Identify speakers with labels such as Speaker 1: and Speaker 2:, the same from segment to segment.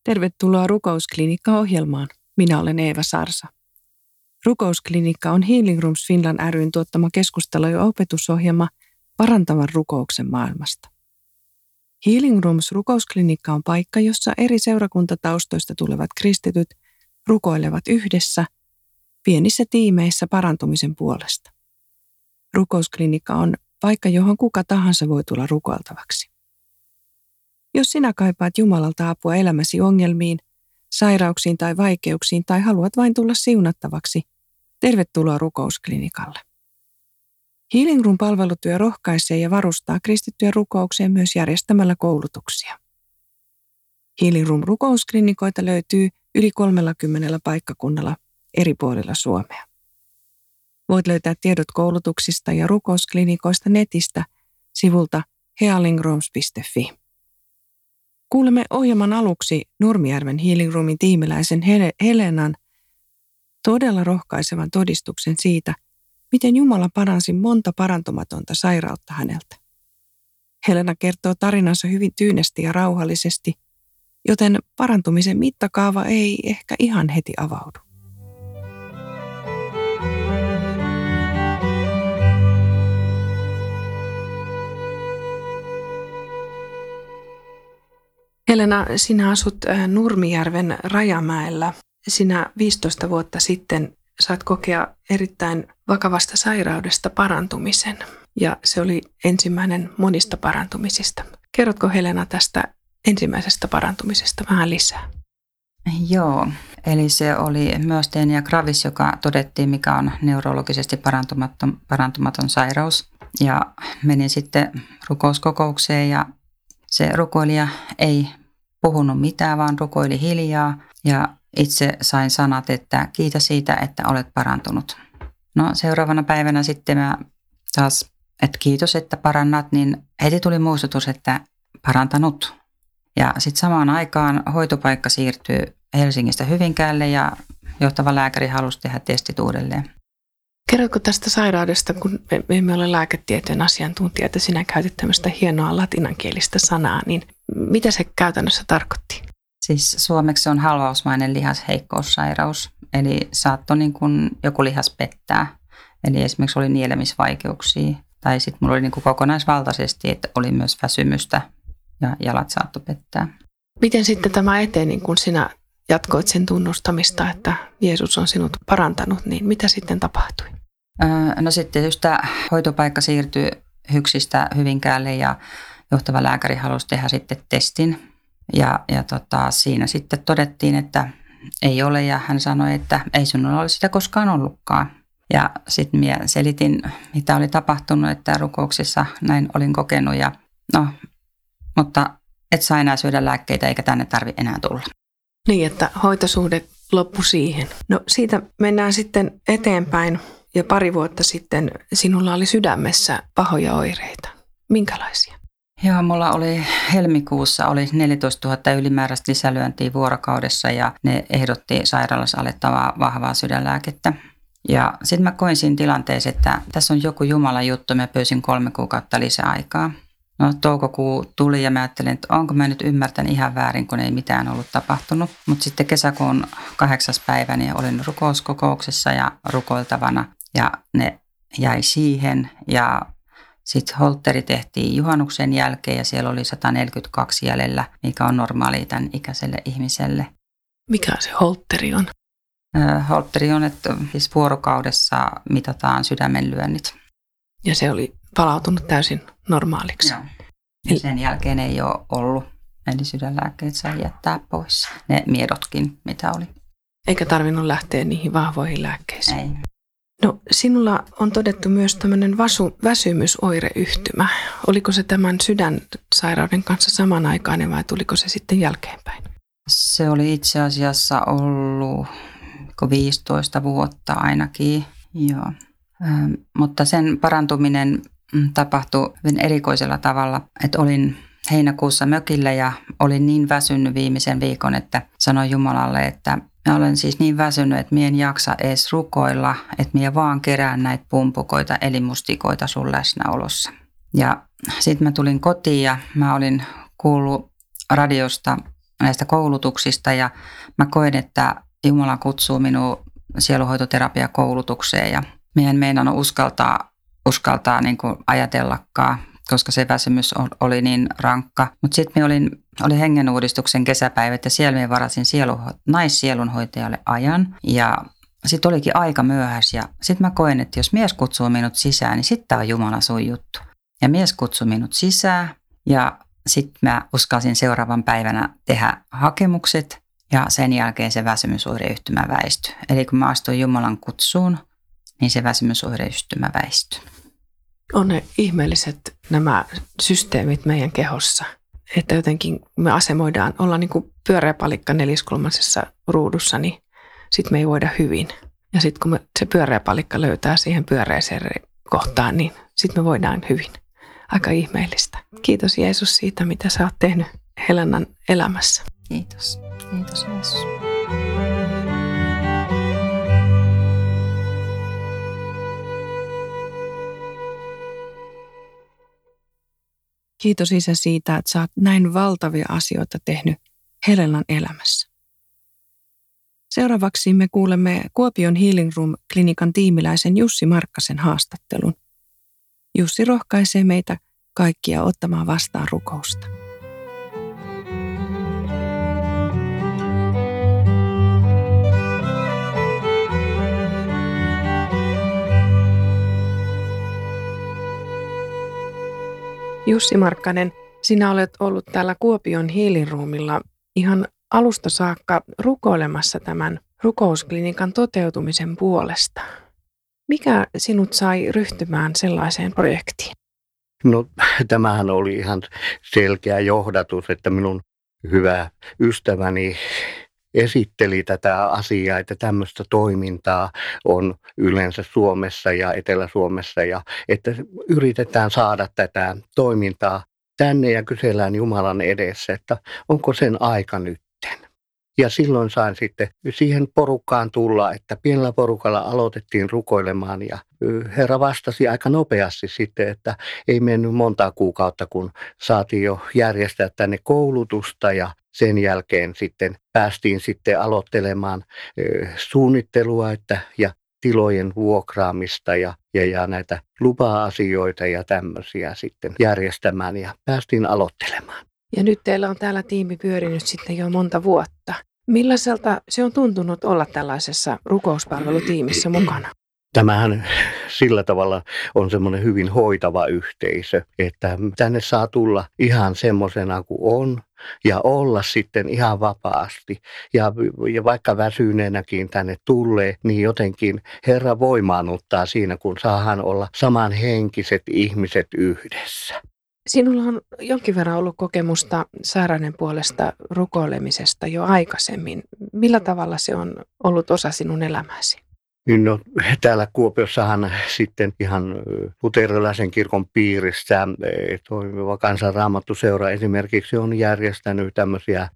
Speaker 1: Tervetuloa Rukousklinikka-ohjelmaan. Minä olen Eeva Sarsa. Rukousklinikka on Healing Rooms Finland ry:n tuottama keskustelu- ja opetusohjelma parantavan rukouksen maailmasta. Healing Rooms Rukousklinikka on paikka, jossa eri seurakuntataustoista tulevat kristityt rukoilevat yhdessä pienissä tiimeissä parantumisen puolesta. Rukousklinikka on paikka, johon kuka tahansa voi tulla rukoiltavaksi. Jos sinä kaipaat Jumalalta apua elämäsi ongelmiin, sairauksiin tai vaikeuksiin tai haluat vain tulla siunattavaksi, tervetuloa Rukousklinikalle. Healing Room -palvelutyö rohkaisee ja varustaa kristittyjä rukoukseen myös järjestämällä koulutuksia. Healing Room -rukousklinikoita löytyy yli 30 paikkakunnalla eri puolilla Suomea. Voit löytää tiedot koulutuksista ja rukousklinikoista netistä sivulta healingrooms.fi. Kuulemme ohjelman aluksi Nurmijärven Healing Roomin tiimiläisen Helenan todella rohkaisevan todistuksen siitä, miten Jumala paransi monta parantumatonta sairautta häneltä. Helena kertoo tarinansa hyvin tyynesti ja rauhallisesti, joten parantumisen mittakaava ei ehkä ihan heti avaudu. Helena, sinä asut Nurmijärven Rajamäellä. Sinä 15 vuotta sitten saat kokea erittäin vakavasta sairaudesta parantumisen, ja se oli ensimmäinen monista parantumisista. Kerrotko Helena tästä ensimmäisestä parantumisesta vähän lisää?
Speaker 2: Joo, eli se oli myastenia gravis, joka todettiin, mikä on neurologisesti parantumaton sairaus. Ja menin sitten rukouskokoukseen ja se rukoilija ei puhunut mitään, vaan rukoili hiljaa ja itse sain sanat, että kiitä siitä, että olet parantunut. No seuraavana päivänä sitten mä taas, että kiitos, että parannat, niin heti tuli muistutus, että parantanut. Ja sitten samaan aikaan hoitopaikka siirtyi Helsingistä Hyvinkäälle ja johtava lääkäri halusi tehdä testit uudelleen.
Speaker 1: Kerrotko tästä sairaudesta, kun me emme ole lääketieteen asiantuntijoita, sinä käytit tämmöistä hienoa latinankielistä sanaa, niin mitä se käytännössä tarkoitti?
Speaker 2: Siis suomeksi on halvausmainen lihasheikkoussairaus, eli saattoi niin kuin joku lihas pettää. Eli esimerkiksi oli nielemisvaikeuksia tai sitten mulla oli niin kuin kokonaisvaltaisesti, että oli myös väsymystä ja jalat saattoi pettää.
Speaker 1: Miten sitten tämä eteni, kun sinä jatkoit sen tunnustamista, että Jeesus on sinut parantanut, niin mitä sitten tapahtui?
Speaker 2: No sitten just tämä hoitopaikka siirtyi Hyksistä Hyvinkäälle ja johtava lääkäri halusi tehdä sitten testin. Ja siinä sitten todettiin, että ei ole ja hän sanoi, että ei sinulla ole sitä koskaan ollutkaan. Ja sitten minä selitin, mitä oli tapahtunut, että rukouksissa näin olin kokenut ja mutta et saa enää syödä lääkkeitä eikä tänne tarvitse enää tulla.
Speaker 1: Niin, että hoitosuhde loppui siihen. No siitä mennään sitten eteenpäin ja pari vuotta sitten sinulla oli sydämessä pahoja oireita. Minkälaisia?
Speaker 2: Joo, mulla oli helmikuussa oli 14 000 ylimääräistä lisälyöntiä vuorokaudessa ja ne ehdotti sairaalassa alettavaa vahvaa sydänlääkettä. Ja sitten mä koin siinä tilanteessa, että tässä on joku Jumalan juttu, mä pyysin 3 kuukautta lisäaikaa. No toukokuu tuli ja mä ajattelin, että onko mä nyt ymmärtänyt ihan väärin, kun ei mitään ollut tapahtunut. Mutta sitten kesäkuun 8. päivä niin olin rukouskokouksessa ja rukoiltavana ja ne jäi siihen. Ja sitten holteri tehtiin juhannuksen jälkeen ja siellä oli 142 jäljellä, mikä on normaali tämän ikäiselle ihmiselle.
Speaker 1: Mikä se holteri on?
Speaker 2: Holteri on, että siis vuorokaudessa mitataan sydämenlyönnit.
Speaker 1: Ja se oli palautunut täysin normaaliksi.
Speaker 2: Joo. Ja sen jälkeen ei ole ollut, eli sydänlääkkeet sai jättää pois. Ne miedotkin, mitä oli.
Speaker 1: Eikä tarvinnut lähteä niihin vahvoihin lääkkeisiin.
Speaker 2: Ei.
Speaker 1: No sinulla on todettu myös tämmöinen väsymysoireyhtymä. Oliko se tämän sydänsairauden kanssa samanaikainen vai tuliko se sitten jälkeenpäin?
Speaker 2: Se oli itse asiassa ollut 15 vuotta ainakin, joo. Mutta sen parantuminen tapahtui hyvin erikoisella tavalla, että olin heinäkuussa mökillä ja olin niin väsynyt viimeisen viikon, että sanoin Jumalalle, että mä olen siis niin väsynyt, että mie en jaksa edes rukoilla, että mie vaan kerään näitä pumpukoita eli mustikoita sun läsnäolossa. Ja sitten mä tulin kotiin ja mä olin kuullut radiosta näistä koulutuksista ja mä koen, että Jumala kutsuu minua sielunhoitoterapiakoulutukseen ja meidän meinannut uskaltaa niin kuin ajatellakaan, koska se väsymys oli niin rankka. Mutta sitten oli hengenuudistuksen kesäpäivät ja siellä me varasin naissielunhoitajalle ajan ja sitten olikin aika myöhässä ja sitten mä koen, että jos mies kutsuu minut sisään, niin sitten tämä on Jumalan sun juttu. Ja mies kutsui minut sisään ja sitten mä uskalsin seuraavan päivänä tehdä hakemukset ja sen jälkeen se väsymysoireyhtymä väistyi. Eli kun mä astuin Jumalan kutsuun, niin se väsymysoireyhtymä väistyi.
Speaker 1: On ne ihmeelliset nämä systeemit meidän kehossa, että jotenkin me asemoidaan, ollaan niin kuin pyöreä palikka neliskulmaisessa ruudussa, niin sitten me ei voida hyvin. Ja sitten kun se pyöreä palikka löytää siihen pyöreäseen kohtaan, niin sitten me voidaan hyvin. Aika ihmeellistä. Kiitos Jeesus siitä, mitä sä oot tehnyt Helenan elämässä.
Speaker 2: Kiitos. Kiitos Jeesus.
Speaker 1: Kiitos Isä siitä, että sä oot näin valtavia asioita tehnyt Helenan elämässä. Seuraavaksi me kuulemme Kuopion Healing Room-klinikan tiimiläisen Jussi Markkasen haastattelun. Jussi rohkaisee meitä kaikkia ottamaan vastaan rukousta. Jussi Markkanen, sinä olet ollut täällä Kuopion Healing Roomilla ihan alusta saakka rukoilemassa tämän rukousklinikan toteutumisen puolesta. Mikä sinut sai ryhtymään sellaiseen projektiin?
Speaker 3: No tämähän oli ihan selkeä johdatus, että minun hyvä ystäväni esitteli tätä asiaa, että tämmöistä toimintaa on yleensä Suomessa ja Etelä-Suomessa ja että yritetään saada tätä toimintaa tänne ja kysellään Jumalan edessä, että onko sen aika nytten. Ja silloin sain sitten siihen porukkaan tulla, että pienellä porukalla aloitettiin rukoilemaan ja Herra vastasi aika nopeasti sitten, että ei mennyt montaa kuukautta, kun saatiin jo järjestää tänne koulutusta ja sen jälkeen sitten päästiin sitten aloittelemaan suunnittelua ja tilojen vuokraamista ja näitä lupa-asioita ja tämmöisiä sitten järjestämään ja päästiin aloittelemaan.
Speaker 1: Ja nyt teillä on täällä tiimi pyörinyt sitten jo monta vuotta. Millaiselta se on tuntunut olla tällaisessa rukouspalvelutiimissä mukana?
Speaker 3: Tämähän sillä tavalla on semmoinen hyvin hoitava yhteisö, että tänne saa tulla ihan semmoisena kuin on ja olla sitten ihan vapaasti. Ja vaikka väsyneenäkin tänne tulee, niin jotenkin Herra voimaannuttaa siinä, kun saadaan olla samanhenkiset ihmiset yhdessä.
Speaker 1: Sinulla on jonkin verran ollut kokemusta sairauden puolesta rukoilemisesta jo aikaisemmin. Millä tavalla se on ollut osa sinun elämäsi?
Speaker 3: No, täällä Kuopiossahan sitten ihan luterilaisen kirkon piirissä toimiva Kansanraamattuseura esimerkiksi on järjestänyt tämmöisiä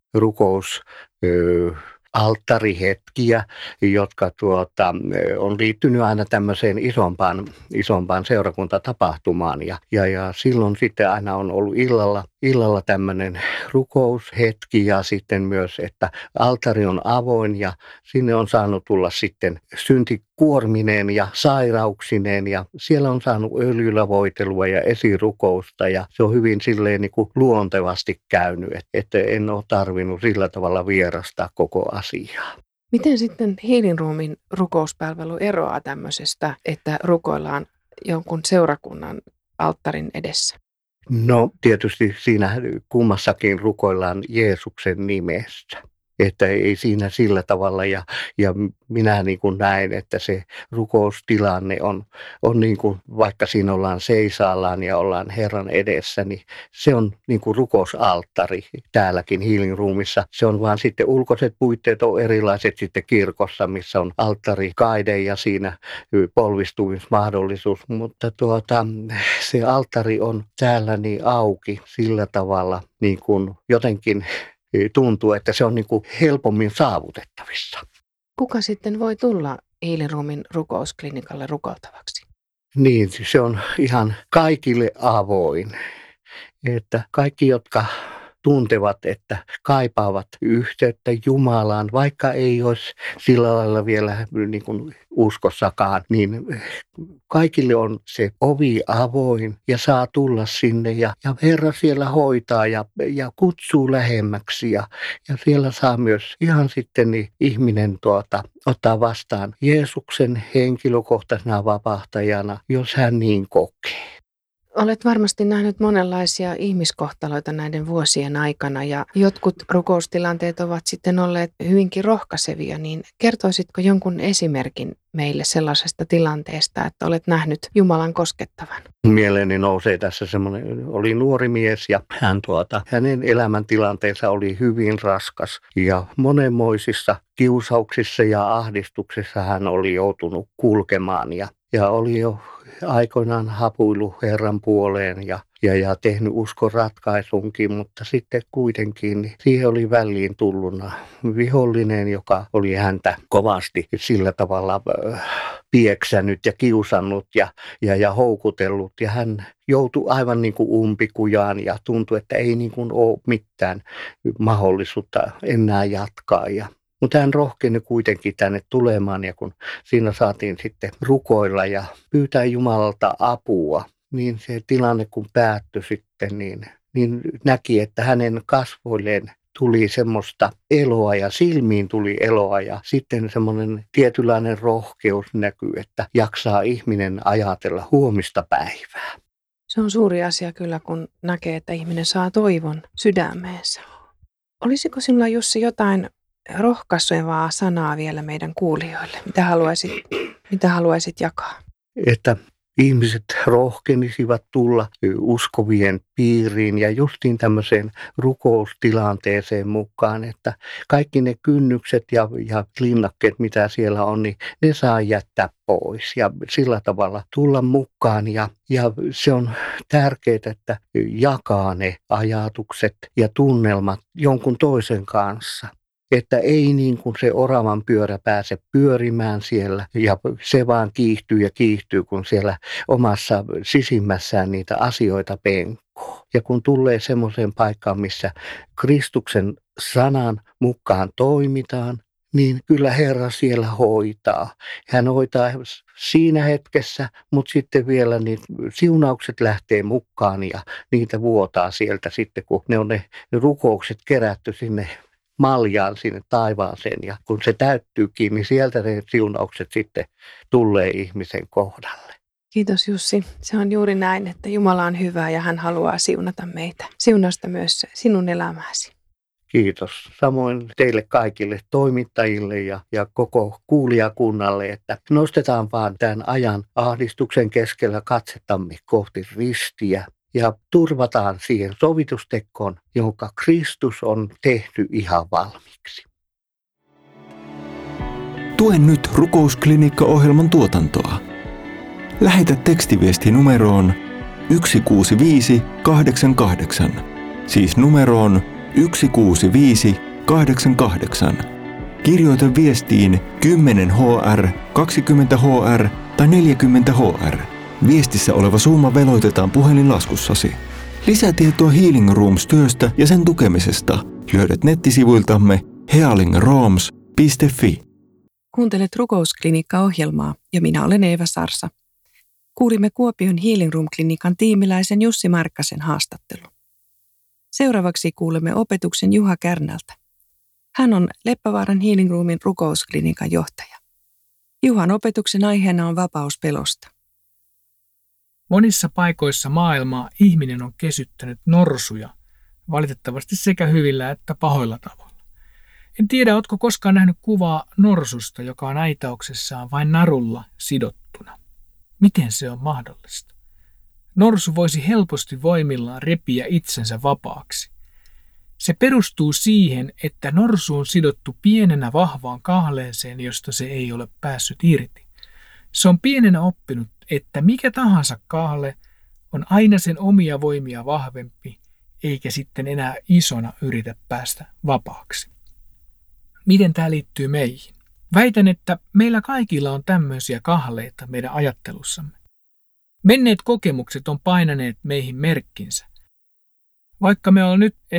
Speaker 3: alttarihetkiä, jotka on liittynyt aina tämmöiseen isompaan seurakuntatapahtumaan. Ja silloin sitten aina on ollut illalla tämmöinen rukoushetki ja sitten myös, että altari on avoin ja sinne on saanut tulla sitten syntikuormineen ja sairauksineen ja siellä on saanut öljylävoitelua ja esirukousta ja se on hyvin silleen niin kuin luontevasti käynyt, että en ole tarvinnut sillä tavalla vierastaa koko asiaa.
Speaker 1: Miten sitten Healing Roomin rukouspalvelu eroaa tämmöisestä, että rukoillaan jonkun seurakunnan alttarin edessä?
Speaker 3: No tietysti siinä kummassakin rukoillaan Jeesuksen nimessä. Että ei siinä sillä tavalla ja minä niin kuin näen, että se rukoustilanne on niin kuin, vaikka siinä ollaan seisaallaan ja ollaan Herran edessä, niin se on niin kuin rukousalttari täälläkin Healing Roomissa. Se on vaan sitten ulkoiset puitteet on erilaiset sitten kirkossa, missä on alttarikaide ja siinä polvistumismahdollisuus, mutta se alttari on täällä niin auki sillä tavalla niin kuin jotenkin tuntuu, että se on niin kuin helpommin saavutettavissa.
Speaker 1: Kuka sitten voi tulla Healing Roomin rukousklinikalle rukoiltavaksi?
Speaker 3: Niin, se on ihan kaikille avoin. Että kaikki, jotka tuntevat, että kaipaavat yhteyttä Jumalaan, vaikka ei olisi sillä lailla vielä niin kuin uskossakaan, niin kaikille on se ovi avoin ja saa tulla sinne ja Herra siellä hoitaa ja kutsuu lähemmäksi ja siellä saa myös ihan sitten niin ihminen ottaa vastaan Jeesuksen henkilökohtaisena vapahtajana, jos hän niin kokee.
Speaker 1: Olet varmasti nähnyt monenlaisia ihmiskohtaloita näiden vuosien aikana ja jotkut rukoustilanteet ovat sitten olleet hyvinkin rohkaisevia, niin kertoisitko jonkun esimerkin meille sellaisesta tilanteesta, että olet nähnyt Jumalan koskettavan?
Speaker 3: Mieleeni nousee tässä semmoinen, oli nuori mies ja hänen elämäntilanteensa oli hyvin raskas ja monenmoisissa kiusauksissa ja ahdistuksissa hän oli joutunut kulkemaan ja oli jo aikoinaan hapuillut Herran puoleen ja tehnyt uskon ratkaisunkin, mutta sitten kuitenkin niin siihen oli väliin tulluna vihollinen, joka oli häntä kovasti sillä tavalla pieksänyt ja kiusannut ja houkutellut ja hän joutui aivan niin kuin umpikujaan ja tuntui, että ei niin kuin ole mitään mahdollisuutta enää jatkaa mutta hän rohkeni kuitenkin tänne tulemaan ja kun siinä saatiin sitten rukoilla ja pyytää Jumalalta apua, niin se tilanne kun päättyi sitten, niin näki, että hänen kasvoilleen tuli semmoista eloa ja silmiin tuli eloa ja sitten semmoinen tietynlainen rohkeus näkyy, että jaksaa ihminen ajatella huomista päivää.
Speaker 1: Se on suuri asia kyllä, kun näkee, että ihminen saa toivon sydämeensä. Olisiko sinulla, Jussi, jotain rohkaisevaa sanaa vielä meidän kuulijoille? Mitä haluaisit jakaa?
Speaker 3: Että ihmiset rohkenisivat tulla uskovien piiriin ja justiin tämmöiseen rukoustilanteeseen mukaan, että kaikki ne kynnykset ja linnakkeet, mitä siellä on, niin ne saa jättää pois ja sillä tavalla tulla mukaan ja se on tärkeää, että jakaa ne ajatukset ja tunnelmat jonkun toisen kanssa. Että ei niin kuin se oravan pyörä pääse pyörimään siellä ja se vaan kiihtyy, kun siellä omassa sisimmässään niitä asioita penkkoo. Ja kun tulee semmoiseen paikkaan, missä Kristuksen sanan mukaan toimitaan, niin kyllä Herra siellä hoitaa. Hän hoitaa siinä hetkessä, mutta sitten vielä niin siunaukset lähtee mukaan ja niitä vuotaa sieltä sitten, kun ne on ne rukoukset kerätty sinne maljaan sinne taivaaseen ja kun se täyttyykin, niin sieltä ne siunaukset sitten tulee ihmisen kohdalle.
Speaker 1: Kiitos Jussi. Se on juuri näin, että Jumala on hyvä ja hän haluaa siunata meitä. Siunausta myös sinun elämääsi.
Speaker 3: Kiitos. Samoin teille kaikille toimittajille ja koko kuulijakunnalle, että nostetaan vaan tämän ajan ahdistuksen keskellä katsettamme kohti ristiä. Ja turvataan siihen sovitustekkoon, jonka Kristus on tehty ihan valmiiksi.
Speaker 4: Tue nyt Rukousklinikka-ohjelman tuotantoa. Lähetä tekstiviesti numeroon 16588, siis numeroon 16588. Kirjoita viestiin 10 HR, 20 HR tai 40 HR. Viestissä oleva summa veloitetaan puhelinlaskussasi. Lisätietoa Healing Rooms-työstä ja sen tukemisesta löydät nettisivuiltamme healingrooms.fi.
Speaker 1: Kuuntelet Rukousklinikka-ohjelmaa ja minä olen Eeva Sarsa. Kuulimme Kuopion Healing Room-klinikan tiimiläisen Jussi Markkasen haastattelun. Seuraavaksi kuulemme opetuksen Juha Kärnältä. Hän on Leppävaaran Healing Roomin rukousklinikan johtaja. Juhan opetuksen aiheena on vapaus pelosta.
Speaker 5: Monissa paikoissa maailmaa ihminen on kesyttänyt norsuja, valitettavasti sekä hyvillä että pahoilla tavoilla. En tiedä, ootko koskaan nähnyt kuvaa norsusta, joka on aitauksessaan vain narulla sidottuna. Miten se on mahdollista? Norsu voisi helposti voimillaan repiä itsensä vapaaksi. Se perustuu siihen, että norsu on sidottu pienenä vahvaan kahleeseen, josta se ei ole päässyt irti. Se on pienenä oppinut, että mikä tahansa kahle on aina sen omia voimia vahvempi, eikä sitten enää isona yritä päästä vapaaksi. Miten tämä liittyy meihin? Väitän, että meillä kaikilla on tämmöisiä kahleita meidän ajattelussamme. Menneet kokemukset on painaneet meihin merkkinsä. Vaikka me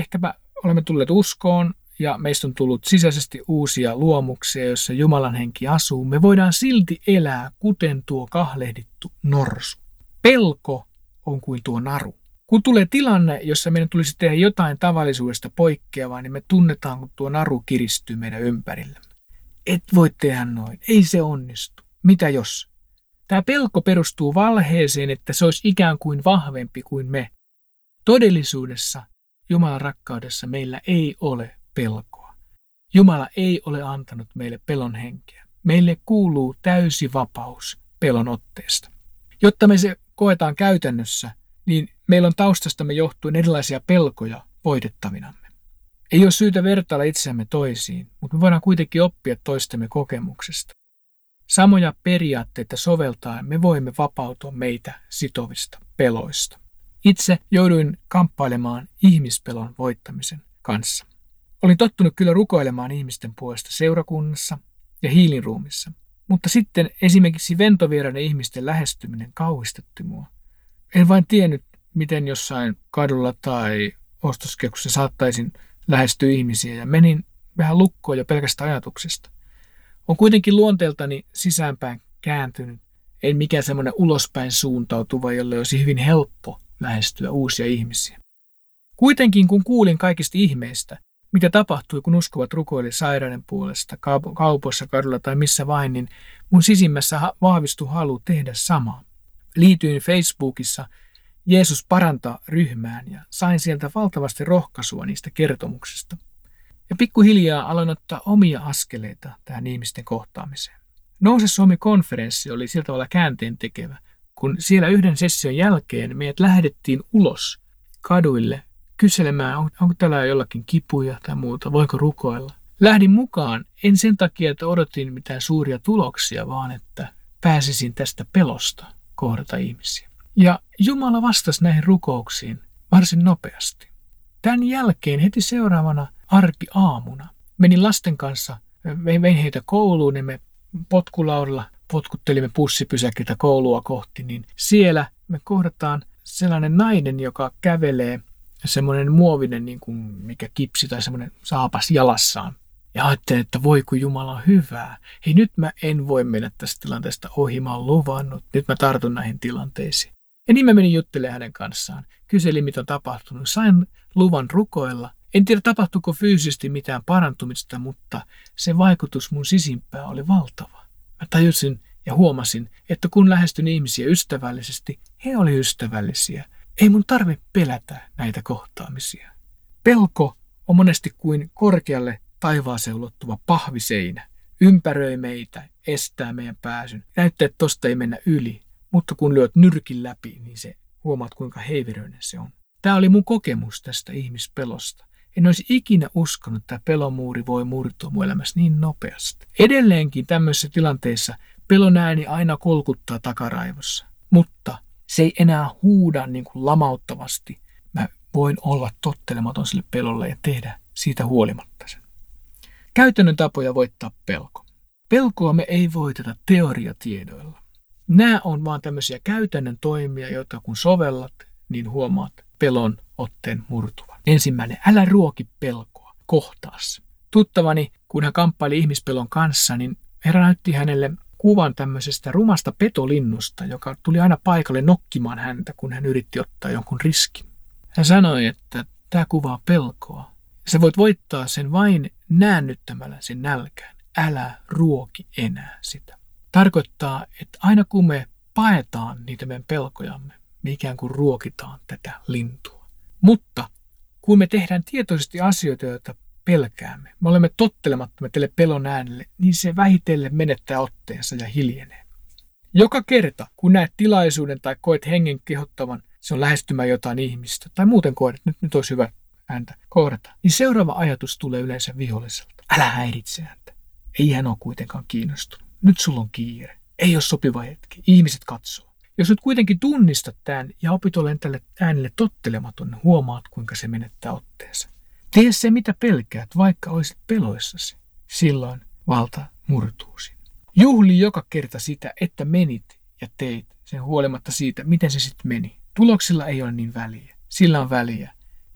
Speaker 5: olemme tulleet uskoon ja meistä on tullut sisäisesti uusia luomuksia, joissa Jumalan henki asuu, me voidaan silti elää kuten tuo kahlehdittu norsu. Pelko on kuin tuo naru. Kun tulee tilanne, jossa meidän tulisi tehdä jotain tavallisuudesta poikkeavaa, niin me tunnetaan, kun tuo naru kiristyy meidän ympärillä. Et voi tehdä noin, ei se onnistu. Mitä jos? Tämä pelko perustuu valheeseen, että se olisi ikään kuin vahvempi kuin me. Todellisuudessa Jumalan rakkaudessa meillä ei ole pelkoa. Jumala ei ole antanut meille pelon henkeä. Meille kuuluu täysi vapaus pelon otteesta. Jotta me se koetaan käytännössä, niin meillä on taustastamme johtuen erilaisia pelkoja voitettavinamme. Ei ole syytä vertailla itseämme toisiin, mutta me voidaan kuitenkin oppia toistemme kokemuksesta. Samoja periaatteita soveltaen me voimme vapautua meitä sitovista peloista. Itse jouduin kamppailemaan ihmispelon voittamisen kanssa. Olin tottunut kyllä rukoilemaan ihmisten puolesta seurakunnassa ja Healing Roomissa, mutta sitten esimerkiksi ventovieraiden ihmisten lähestyminen kauhistutti mua. En vain tiennyt, miten jossain kadulla tai ostoskeskuksessa saattaisin lähestyä ihmisiä ja menin vähän lukkoon jo pelkästä ajatuksesta. On kuitenkin luonteeltani sisäänpäin kääntynyt, en mikään semmoinen ulospäin suuntautuva, jolle olisi hyvin helppo lähestyä uusia ihmisiä. Kuitenkin kun kuulin kaikista ihmeistä, mitä tapahtui, kun uskovat rukoili sairaiden puolesta kaupoissa, kadulla tai missä vain, niin mun sisimmässä vahvistui halu tehdä samaa. Liityin Facebookissa Jeesus parantaa -ryhmään ja sain sieltä valtavasti rohkaisua niistä kertomuksista. Ja pikkuhiljaa aloin ottaa omia askeleita tähän ihmisten kohtaamiseen. Nouse Suomi-konferenssi oli sillä tavalla käänteentekevä, kun siellä yhden session jälkeen meidät lähdettiin ulos kaduille kyselemään, onko täällä jollakin kipuja tai muuta, voinko rukoilla. Lähdin mukaan, en sen takia, että odotin mitään suuria tuloksia, vaan että pääsisin tästä pelosta kohdata ihmisiä. Ja Jumala vastasi näihin rukouksiin varsin nopeasti. Tämän jälkeen heti seuraavana arkiaamuna menin lasten kanssa, vein heitä kouluun ja me potkulaudalla potkuttelimme bussipysäkiltä koulua kohti, niin siellä me kohdataan sellainen nainen, joka kävelee semmoinen muovinen niin kuin mikä kipsi tai semmoinen saapas jalassaan. Ja ajattelin, että voi kun Jumala on hyvää. Hei, nyt mä en voi mennä tästä tilanteesta ohi, mä oon luvannut. Nyt mä tartun näihin tilanteisiin. Ja niin mä menin juttelemaan hänen kanssaan. Kyselin, mitä on tapahtunut. Sain luvan rukoilla. En tiedä, tapahtuiko fyysisesti mitään parantumista, mutta se vaikutus mun sisimpään oli valtava. Mä tajusin ja huomasin, että kun lähestyn ihmisiä ystävällisesti, he oli ystävällisiä. Ei mun tarvitse pelätä näitä kohtaamisia. Pelko on monesti kuin korkealle taivaaseen ulottuva pahviseinä. Ympäröi meitä, estää meidän pääsyn. Näyttää, että tosta ei mennä yli, mutta kun lyöt nyrkin läpi, niin se huomaat, kuinka heiveröinen se on. Tämä oli mun kokemus tästä ihmispelosta. En olisi ikinä uskonut, että tämä pelomuuri voi murtua mun elämässä niin nopeasti. Edelleenkin tämmöisissä tilanteissa pelon ääni aina kolkuttaa takaraivossa, mutta se ei enää huuda niin kuin lamauttavasti. Mä voin olla tottelematon sille pelolle ja tehdä siitä huolimatta sen. Käytännön tapoja voittaa pelko. Pelkoa me ei voiteta teoriatiedoilla. Nämä on vaan tämmöisiä käytännön toimia, joita kun sovellat, niin huomaat pelon otteen murtuvan. Ensimmäinen, älä ruoki pelkoa, kohtaa se. Tuttavani, kun hän kamppaili ihmispelon kanssa, niin Herra näytti hänelle kuvan tämmöisestä rumasta petolinnusta, joka tuli aina paikalle nokkimaan häntä, kun hän yritti ottaa jonkun riskin. Hän sanoi, että tämä kuvaa pelkoa. Sä voit voittaa sen vain näännyttämällä sen nälkään. Älä ruoki enää sitä. Tarkoittaa, että aina kun me paetaan niitä meidän pelkojamme, me ikään kuin ruokitaan tätä lintua. Mutta kun me tehdään tietoisesti asioita, joita pelkäämme, me olemme tottelemattomia tälle pelon äänelle, niin se vähitellen menettää otteensa ja hiljenee. Joka kerta, kun näet tilaisuuden tai koet hengen kehottavan, se on lähestymään jotain ihmistä, tai muuten koet, että nyt olisi hyvä häntä kohdata, niin seuraava ajatus tulee yleensä viholliselta. Älä häiritse häntä. Ei hän ole kuitenkaan kiinnostunut. Nyt sulla on kiire. Ei ole sopiva hetki. Ihmiset katsoo. Jos nyt kuitenkin tunnistat tämän ja opit olemaan tälle äänelle tottelematon, niin huomaat, kuinka se menettää otteensa. Tee se, mitä pelkäät, vaikka olisit peloissasi. Silloin valta murtuusi. Juhli joka kerta sitä, että menit ja teit sen huolimatta siitä, miten se sitten meni. Tuloksilla ei ole niin väliä. Sillä on väliä,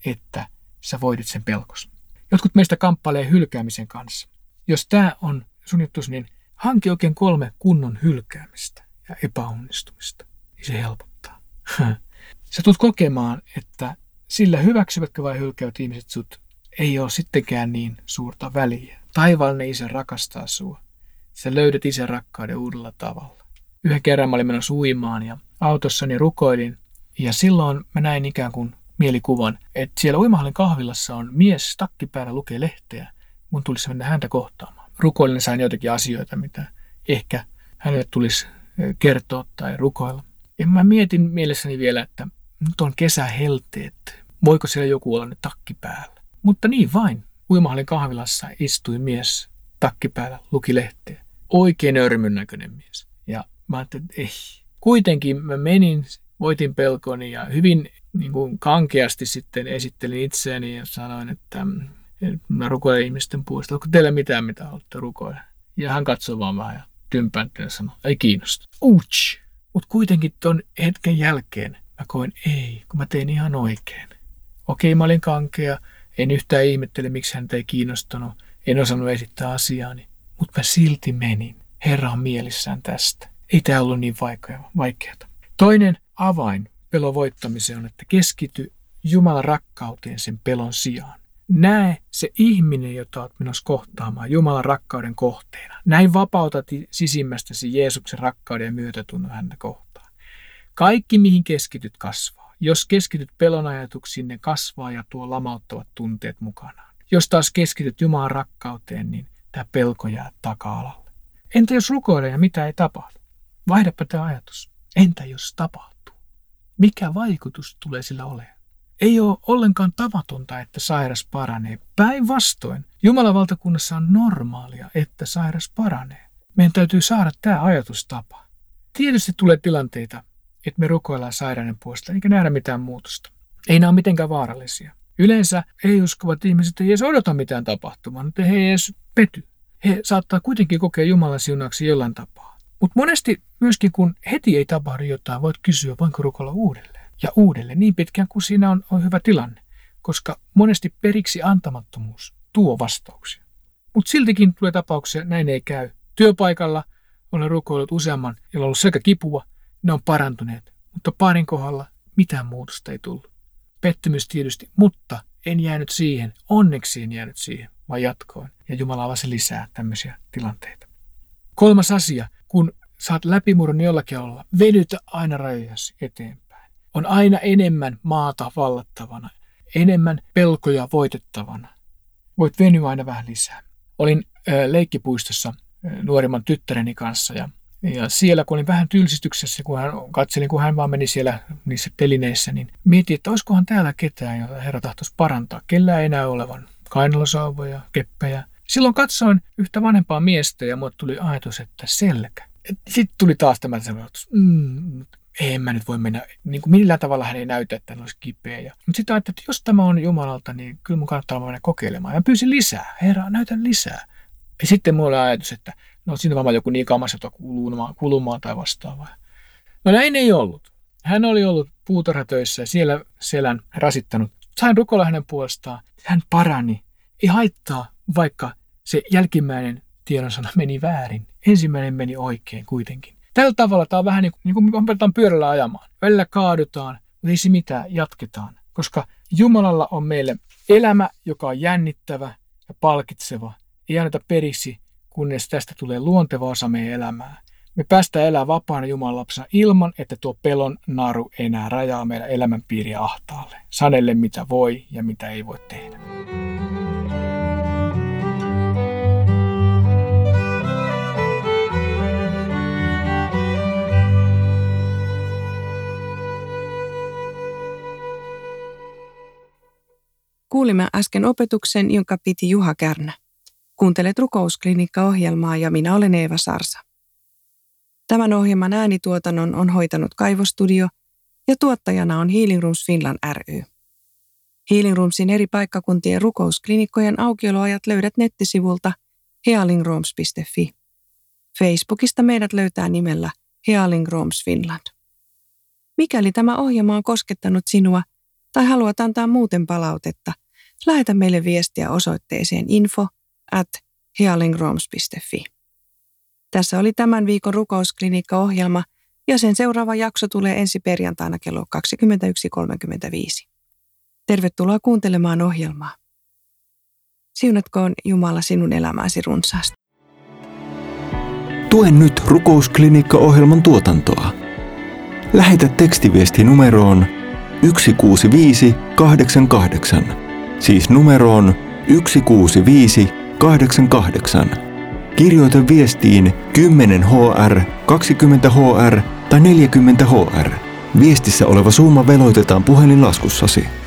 Speaker 5: että sä voitit sen pelkos. Jotkut meistä kamppailee hylkäämisen kanssa. Jos tämä on sun juttus, niin hanki oikein 3 kunnon hylkäämistä ja epäonnistumista. Niin se helpottaa. Sä tulet kokemaan, että sillä hyväksyvätkö vai hylkäävät ihmiset sut ei ole sittenkään niin suurta väliä. Taivaallinen Isä rakastaa sua. Sä löydät Isän rakkauden uudella tavalla. Yhden kerran mä olin menossa uimaan ja autossani rukoilin. Ja silloin mä näin ikään kuin mielikuvan, että siellä uimahallin kahvilassa on mies takki päällä lukee lehteä. Mun tulisi mennä häntä kohtaamaan. Rukoilin sain joitakin asioita, mitä ehkä hänelle tulisi kertoa tai rukoilla. Ja mä mietin mielessäni vielä, että nyt on kesähelteet. Voiko siellä joku olla nyt takki päällä? Mutta niin vain. Uimahallin kahvilassa istui mies takki päällä, luki lehteä. Oikein örmyn näköinen mies. Ja mä ajattelin, että ei. Kuitenkin mä menin, voitin pelkoni ja hyvin niin kuin kankeasti sitten esittelin itseäni ja sanoin, että mä rukoilen ihmisten puolesta. Onko teillä mitään, mitä haluatte rukoilla? Ja hän katsoi vaan vähän ja tympäänti ja sanoi, ei kiinnosta. Ouch! Mutta kuitenkin ton hetken jälkeen mä koin, ei, kun mä tein ihan oikein. Okei, mä olin kankea, en yhtään ihmettele, miksi hän ei kiinnostanut, en osannut esittää asiaani, mutta mä silti menin. Herra on mielissään tästä. Ei tää ollut niin vaikeata. Toinen avain pelon voittamiseen on, että keskity Jumalan rakkauteen sen pelon sijaan. Näe se ihminen, jota olet menossa kohtaamaan Jumalan rakkauden kohteena. Näin vapautat sisimmästäsi Jeesuksen rakkauden ja myötätunnon häntä kohtaan. Kaikki, mihin keskityt, kasvaa. Jos keskityt pelon ajatuksiin, ne kasvaa ja tuo lamauttavat tunteet mukanaan. Jos taas keskityt Jumalan rakkauteen, niin tämä pelko jää taka-alalle. Entä jos rukoilee ja mitä ei tapahdu? Vaihdapa tämä ajatus. Entä jos tapahtuu? Mikä vaikutus tulee sillä olemaan? Ei ole ollenkaan tavatonta, että sairas paranee. Päinvastoin, Jumalan valtakunnassa on normaalia, että sairas paranee. Meidän täytyy saada tämä ajatustapa. Tietysti tulee tilanteita, että me rukoillaan sairauden puolesta, eikä nähdä mitään muutosta. Ei nämä ole mitenkään vaarallisia. Yleensä ei-uskovat ihmiset ei edes odota mitään tapahtumaa, mutta he ei edes pety. He saattaa kuitenkin kokea Jumalan siunauksia jollain tapaa. Mutta monesti myöskin kun heti ei tapahdu jotain, voit kysyä, voinko rukoilla uudelleen. Ja uudelleen niin pitkään kuin siinä on hyvä tilanne, koska monesti periksi antamattomuus tuo vastauksia. Mutta siltikin tulee tapauksia, näin ei käy. Työpaikalla olen rukoillut useamman, jolla on ollut sekä kipua, ne on parantuneet, mutta parin kohdalla mitään muutosta ei tullut. Pettymys tietysti, mutta en jäänyt siihen, onneksi en jäänyt siihen, vaan jatkoin. Ja Jumala avasi lisää tämmöisiä tilanteita. 3. asia, kun saat läpimurron jollakin olla, venytä aina rajojasi eteenpäin. On aina enemmän maata vallattavana, enemmän pelkoja voitettavana. Voit venyä aina vähän lisää. Olin leikkipuistossa nuorimman tyttäreni kanssa ja siellä kun olin vähän tylsistyksessä, kun hän vaan meni siellä niissä telineissä, niin mietin, että olisikohan täällä ketään, jota Herra tahtoisi parantaa. Kellään ei enää olevan kainalosauvoja, keppejä. Silloin katsoin yhtä vanhempaa miestä ja mulle tuli ajatus, että selkä. Sitten tuli taas tämä ajatus, en mä nyt voi mennä, niin kuin millään tavalla hän ei näytä, että hän olisi kipeä. Mutta sitten ajattelin, että jos tämä on Jumalalta, niin kyllä mun kannattaa mennä kokeilemaan. Ja pyysin lisää, Herra, näytän lisää. Ja sitten mulla oli ajatus, että no siinä on varmaan joku niin kamassa, jota kulumaan tai vastaavaa. No näin ei ollut. Hän oli ollut puutarhatöissä ja siellä selän rasittanut. Sain rukoilla hänen puolestaan. Hän parani. Ei haittaa, vaikka se jälkimmäinen tiedonsana meni väärin. Ensimmäinen meni oikein kuitenkin. Tällä tavalla tämä on vähän niin kuin me opetetaan pyörällä ajamaan. Välillä kaadutaan, mutta ei se mitään, jatketaan. Koska Jumalalla on meille elämä, joka on jännittävä ja palkitseva. Ei anneta periksi, kunnes tästä tulee luonteva osa meidän elämää. Me päästään elämään vapaana Jumalan lapsena ilman, että tuo pelon naru enää rajaa meidän elämänpiiriä ahtaalle. Sanelle mitä voi ja mitä ei voi tehdä.
Speaker 1: Kuulimme äsken opetuksen, jonka piti Juha Kärnä. Kuuntelet Rukousklinikka-ohjelmaa ja minä olen Eeva Sarsa. Tämän ohjelman äänituotannon on hoitanut Kaivostudio ja tuottajana on Healing Rooms Finland ry. Healing Roomsin eri paikkakuntien rukousklinikkojen aukioloajat löydät nettisivulta healingrooms.fi. Facebookista meidät löytää nimellä Healing Rooms Finland. Mikäli tämä ohjelma on koskettanut sinua, tai haluat antaa muuten palautetta, lähetä meille viestiä osoitteeseen info@healingrooms.fi. Tässä oli tämän viikon Rukousklinikka-ohjelma ja sen seuraava jakso tulee ensi perjantaina kello 21.35. Tervetuloa kuuntelemaan ohjelmaa. Siunatkoon Jumala sinun elämääsi runsaasti.
Speaker 4: Tue nyt Rukousklinikka-ohjelman tuotantoa. Lähetä tekstiviesti numeroon 16588, siis numeroon 16588. Kirjoita viestiin 10 HR, 20 HR tai 40 HR. Viestissä oleva summa veloitetaan puhelinlaskussasi.